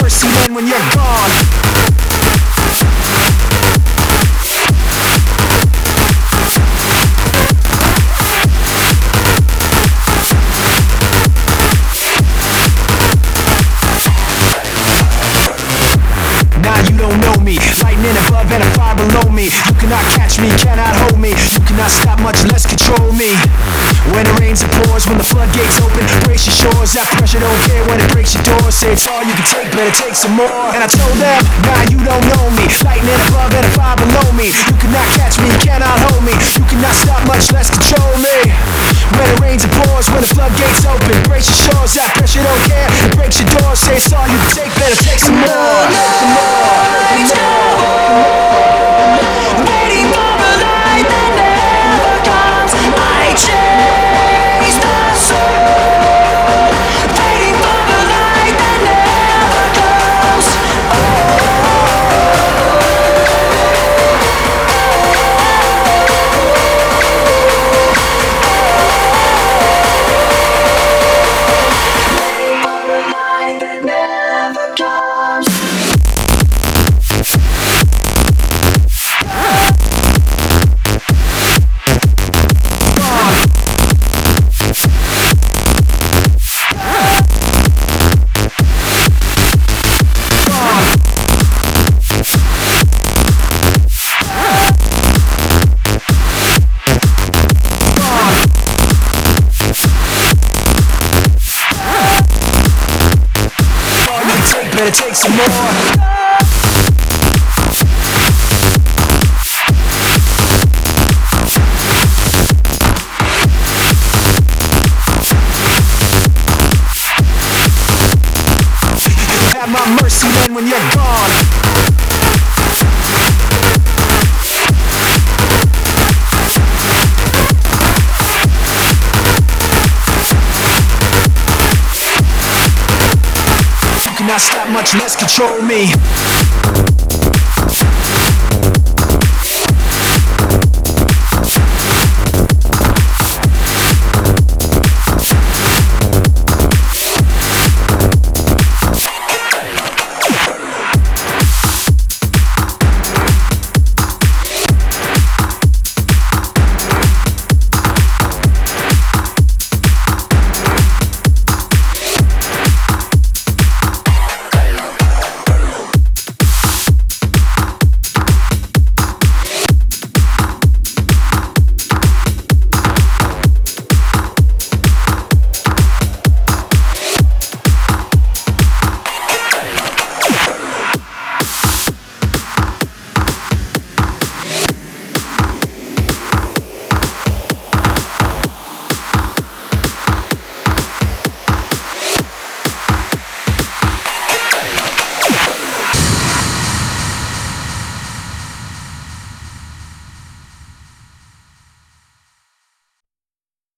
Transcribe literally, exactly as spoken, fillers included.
mercy then when you're gone. Now you don't know me, lightning above and a fire below me. You cannot catch me, cannot hold me. You cannot stop, much less control me. When it rains it pours, when the floodgates open, brace your shores. That pressure don't care when it breaks your doors. Say it's all you can take, better take some more. And I told them, now you don't know me, lightning above and a fire below me. You cannot catch me, cannot hold me. You cannot stop, much less control me. When it rains it pours, when the floodgates open, brace your shores. That pressure don't care, it breaks your doors. Say it's all you can take, better take some more. Some more. Waiting for a light that never comes. I chase the soul. Waiting for a light that never comes. Waiting for a light that never comes. Better take some more. Have my mercy then when you're gone. You cannot stop, much less control me.